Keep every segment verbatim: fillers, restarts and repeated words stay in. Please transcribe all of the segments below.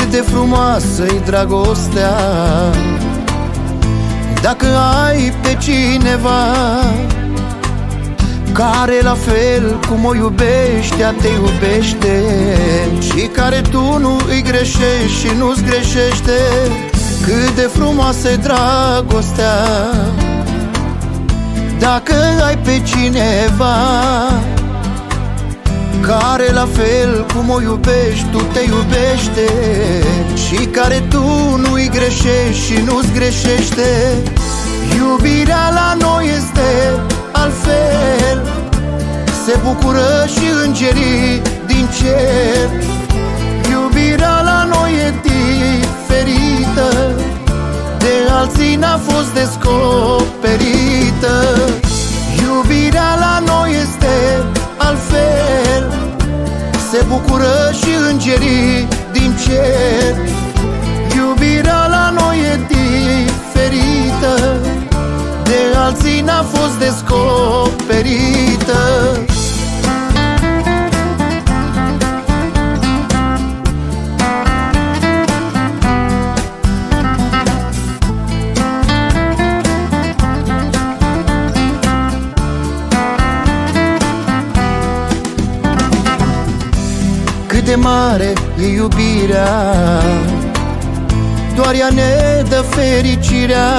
Cât de frumoasă-i dragostea dacă ai pe cineva care la fel cum o iubești, ea te iubește, și care tu nu îi greșești și nu-ți greșește. Cât de frumoasă-i dragostea dacă ai pe cineva care la fel cum o iubești, tu te iubește, și care tu nu-i greșești și nu-ți greșește. Iubirea la noi este altfel, se bucură și îngerii din cer. Iubirea la noi e diferită, de alții n-a fost descoperită. Iubirea la noi este altfel, se bucură și îngerii din cer. Iubirea la noi e diferită, de alții n-a fost descoperită. Cât de mare e iubirea, doar ea ne dă fericirea.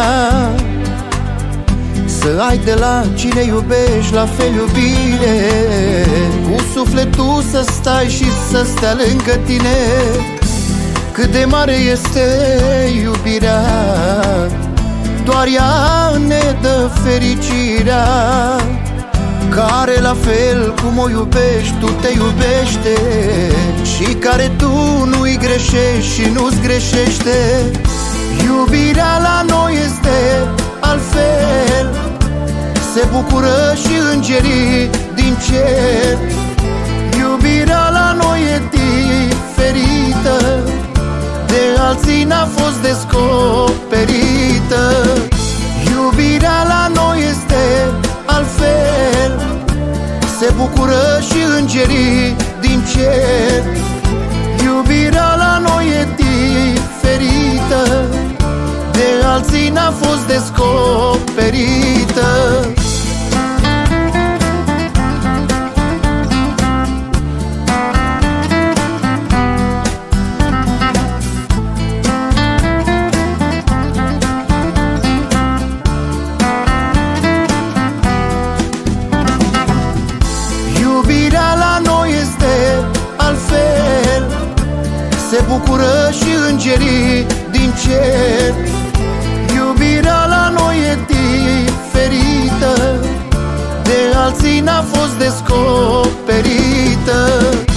Să ai de la cine iubești la fel iubire, cu sufletul să stai și să stea lângă tine. Cât de mare este iubirea, doar ea ne dă fericirea. Care la fel cum o iubești, tu te iubește, și care tu nu-i greșești și nu-ți greșește. Iubirea la noi este altfel, se bucură și îngerii din cer. Iubirea la noi e diferită, de alții n-a fost descoperită. Iubirea la noi este altfel, se bucură și îngerii din cer. Iubirea la noi e diferită, de alții n-a fost descoperită. Iubirea la noi este altfel, se bucură și îngerii din cer. Iubirea la noi e diferită, de alții n-a fost descoperită.